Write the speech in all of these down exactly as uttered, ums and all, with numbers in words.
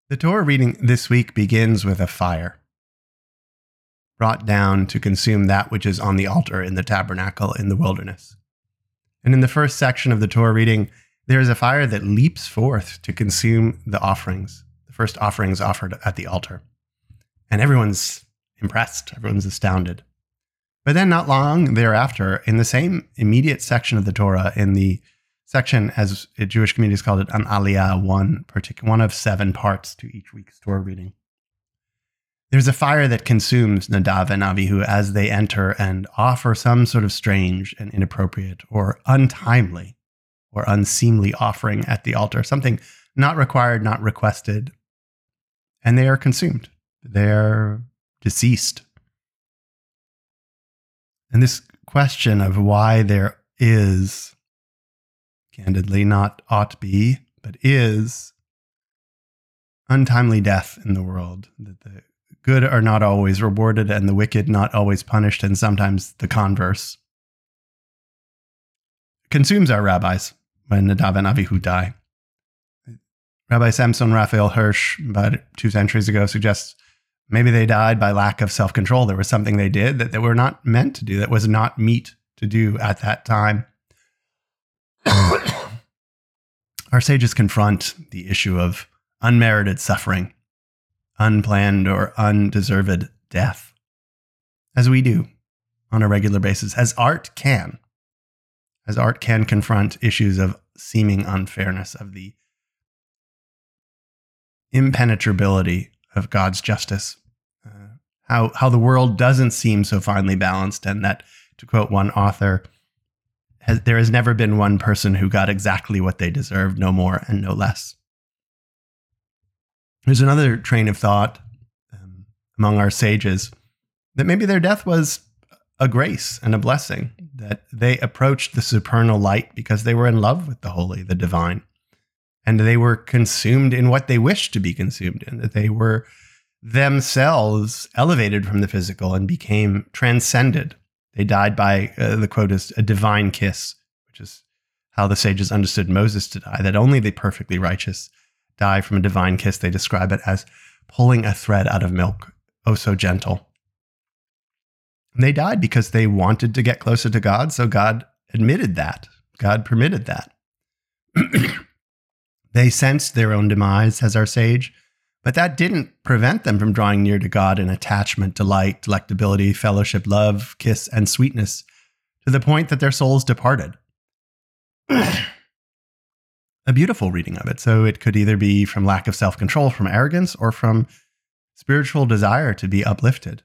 The Torah reading this week begins with a fire brought down to consume that which is on the altar in the tabernacle in the wilderness. And in the first section of the Torah reading, there is a fire that leaps forth to consume the offerings, the first offerings offered at the altar. And everyone's impressed, everyone's astounded. But then not long thereafter, in the same immediate section of the Torah, in the section, as Jewish communities called it, an aliyah, one, particular, one of seven parts to each week's Torah reading, there's a fire that consumes Nadav and Avihu as they enter and offer some sort of strange and inappropriate or untimely or unseemly offering at the altar, something not required, not requested, and they are consumed. They're deceased. And this question of why there is, candidly, not ought be, but is, untimely death in the world, that the good are not always rewarded and the wicked not always punished, and sometimes the converse, consumes our rabbis when Nadav and Avihu die. Rabbi Samson Raphael Hirsch, about two centuries ago, suggests maybe they died by lack of self-control. There was something they did that they were not meant to do, that was not meet to do at that time. Our sages confront the issue of unmerited suffering, unplanned or undeserved death, as we do on a regular basis, as art can, as art can confront issues of seeming unfairness, of the impenetrability of God's justice, uh, how how the world doesn't seem so finely balanced, and that, to quote one author, has, there has never been one person who got exactly what they deserved, no more and no less. There's another train of thought um, among our sages that maybe their death was a grace and a blessing, that they approached the supernal light because they were in love with the holy, the divine, and they were consumed in what they wished to be consumed in, that they were themselves elevated from the physical and became transcended. They died by, uh, the quote is, a divine kiss, which is how the sages understood Moses to die, that only the perfectly righteous die from a divine kiss. They describe it as pulling a thread out of milk, oh so gentle. And they died because they wanted to get closer to God, so God admitted that. God permitted that. They sensed their own demise as our sage, but that didn't prevent them from drawing near to God in attachment, delight, delectability, fellowship, love, kiss, and sweetness, to the point that their souls departed. A beautiful reading of it. So it could either be from lack of self-control, from arrogance, or from spiritual desire to be uplifted.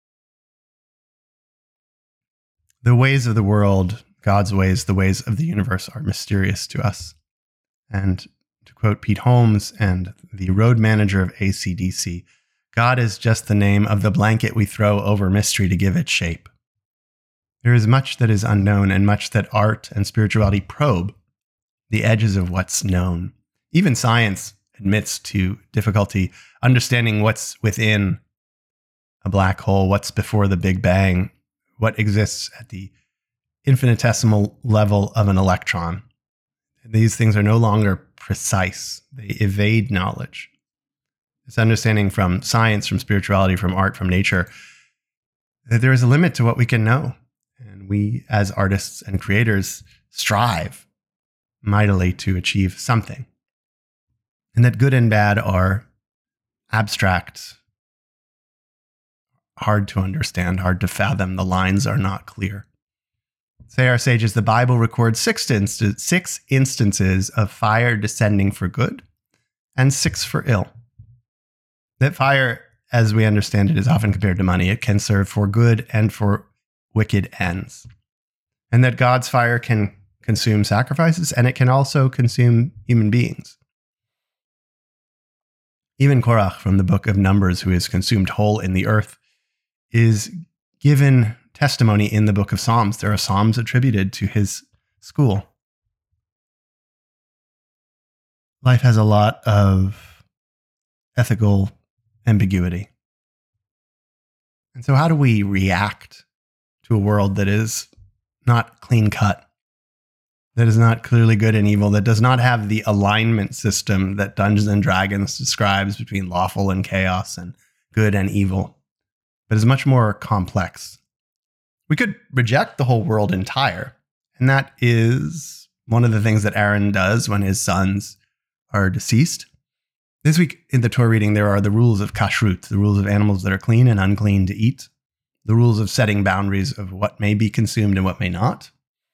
The ways of the world, God's ways, the ways of the universe, are mysterious to us. And to quote Pete Holmes and the road manager of A C D C, God is just the name of the blanket we throw over mystery to give it shape. There is much that is unknown, and much that art and spirituality probe the edges of what's known. Even science admits to difficulty understanding what's within a black hole, what's before the Big Bang, what exists at the infinitesimal level of an electron. These things are no longer precise. They evade knowledge. This understanding from science, from spirituality, from art, from nature, that there is a limit to what we can know. And we, as artists and creators, strive mightily to achieve something. And that good and bad are abstract, hard to understand, hard to fathom. The lines are not clear. Say our sages, the Bible records six, inst- six instances of fire descending for good and six for ill. That fire, as we understand it, is often compared to money. It can serve for good and for wicked ends. And that God's fire can consume sacrifices, and it can also consume human beings. Even Korach from the book of Numbers, who is consumed whole in the earth, is given testimony in the book of Psalms. There are Psalms attributed to his school. Life has a lot of ethical ambiguity. And so how do we react to a world that is not clean cut, that is not clearly good and evil, that does not have the alignment system that Dungeons and Dragons describes between lawful and chaos and good and evil, but is much more complex. We could reject the whole world entire, and that is one of the things that Aaron does when his sons are deceased. This week in the Torah reading, there are the rules of kashrut, the rules of animals that are clean and unclean to eat, the rules of setting boundaries of what may be consumed and what may not,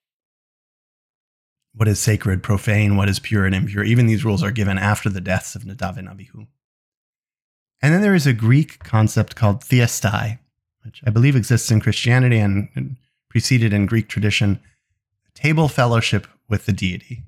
what is sacred, profane, what is pure and impure. Even these rules are given after the deaths of Nadav and Abihu. And then there is a Greek concept called theastai, which I believe exists in Christianity and preceded in Greek tradition, table fellowship with the deity.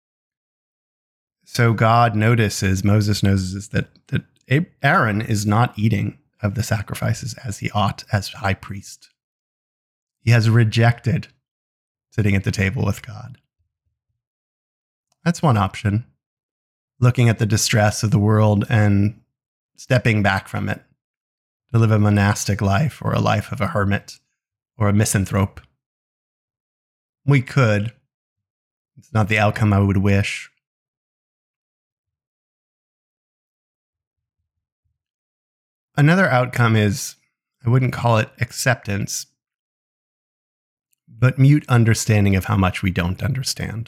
So God notices, Moses notices that, that Aaron is not eating of the sacrifices as he ought as high priest. He has rejected sitting at the table with God. That's one option. Looking at the distress of the world and stepping back from it to live a monastic life or a life of a hermit or a misanthrope. We could. It's not the outcome I would wish. Another outcome is, I wouldn't call it acceptance, but mute understanding of how much we don't understand.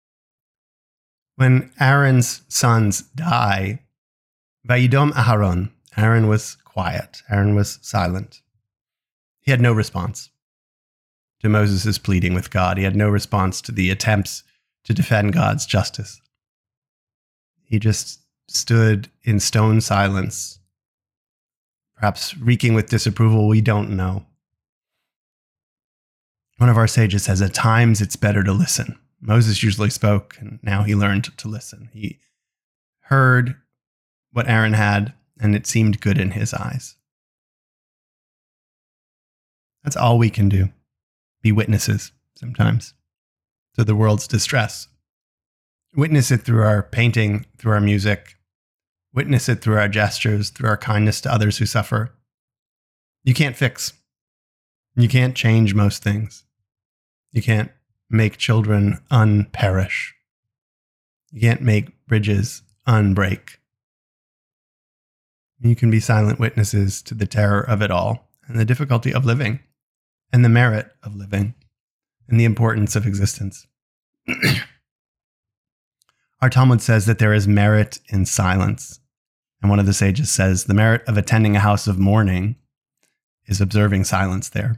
When Aaron's sons die, Vayidom Aharon, Aaron was quiet. Aaron was silent. He had no response to Moses' pleading with God. He had no response to the attempts to defend God's justice. He just stood in stone silence, perhaps reeking with disapproval. We don't know. One of our sages says, at times it's better to listen. Moses usually spoke, and now he learned to listen. He heard what Aaron had, and it seemed good in his eyes. That's all we can do. Be witnesses sometimes to the world's distress. Witness it through our painting, through our music. Witness it through our gestures, through our kindness to others who suffer. You can't fix. You can't change most things. You can't make children unperish. You can't make bridges unbreak. You can be silent witnesses to the terror of it all, and the difficulty of living, and the merit of living, and the importance of existence. Our Talmud says that there is merit in silence. And one of the sages says the merit of attending a house of mourning is observing silence there.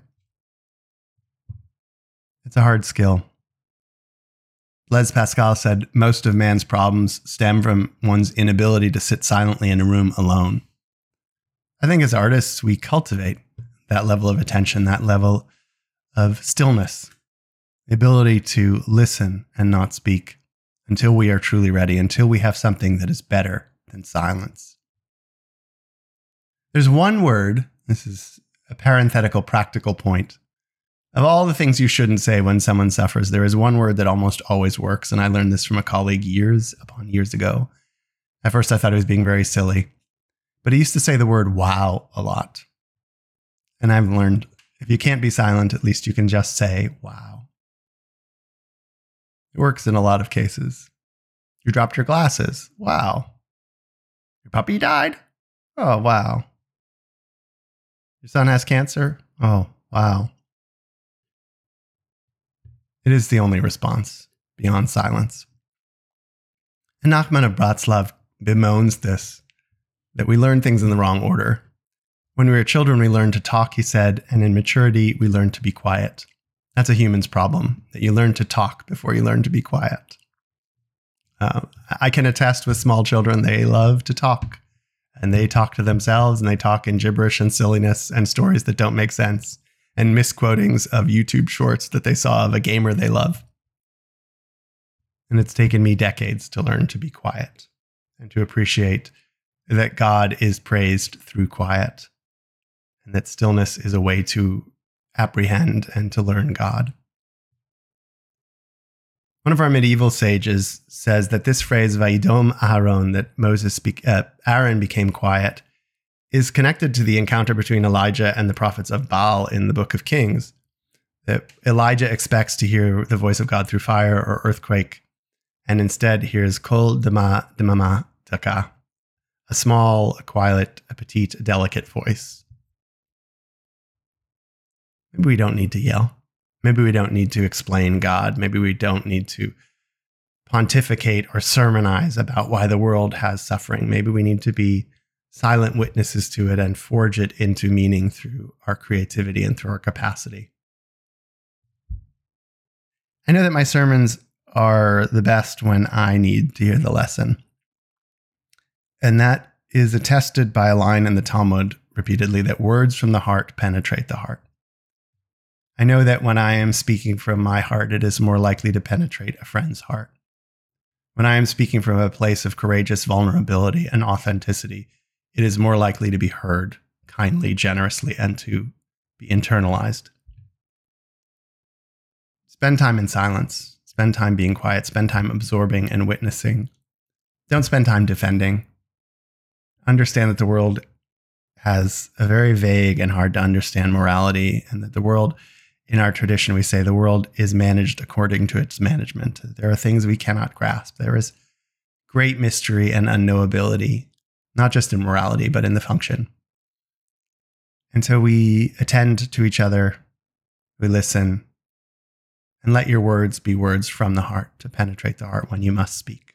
It's a hard skill. Blaise Pascal said most of man's problems stem from one's inability to sit silently in a room alone. I think as artists, we cultivate that level of attention, that level of stillness, the ability to listen and not speak until we are truly ready, until we have something that is better than silence. There's one word, this is a parenthetical practical point, of all the things you shouldn't say when someone suffers, there is one word that almost always works, and I learned this from a colleague years upon years ago. At first I thought he was being very silly, but he used to say the word wow a lot. And I've learned, if you can't be silent, at least you can just say wow. It works in a lot of cases. You dropped your glasses. Wow. Your puppy died? Oh, wow. Your son has cancer? Oh, wow. It is the only response beyond silence. And Nachman of Bratslav bemoans this, that we learn things in the wrong order. When we were children, we learned to talk, he said, and in maturity, we learned to be quiet. That's a human's problem, that you learn to talk before you learn to be quiet. Uh, I can attest with small children, they love to talk. And they talk to themselves, and they talk in gibberish and silliness and stories that don't make sense, and misquotings of YouTube shorts that they saw of a gamer they love. And it's taken me decades to learn to be quiet and to appreciate that God is praised through quiet, and that stillness is a way to apprehend and to learn God. One of our medieval sages says that this phrase, Vayidom Aharon, that Moses speak, uh, Aaron became quiet, is connected to the encounter between Elijah and the prophets of Baal in the Book of Kings. that Elijah expects to hear the voice of God through fire or earthquake, and instead hears kol dema demama daka, a small, a quiet, a petite, a delicate voice. Maybe we don't need to yell. Maybe we don't need to explain God. Maybe we don't need to pontificate or sermonize about why the world has suffering. Maybe we need to be silent witnesses to it and forge it into meaning through our creativity and through our capacity. I know that my sermons are the best when I need to hear the lesson. And that is attested by a line in the Talmud repeatedly, that words from the heart penetrate the heart. I know that when I am speaking from my heart, it is more likely to penetrate a friend's heart. When I am speaking from a place of courageous vulnerability and authenticity, it is more likely to be heard kindly, generously, and to be internalized. Spend time in silence. Spend time being quiet. Spend time absorbing and witnessing. Don't spend time defending. Understand that the world has a very vague and hard to understand morality, and that the world, in our tradition, we say the world is managed according to its management. There are things we cannot grasp. There is great mystery and unknowability, not just in morality, but in the function. And so we attend to each other, we listen, and let your words be words from the heart to penetrate the heart when you must speak.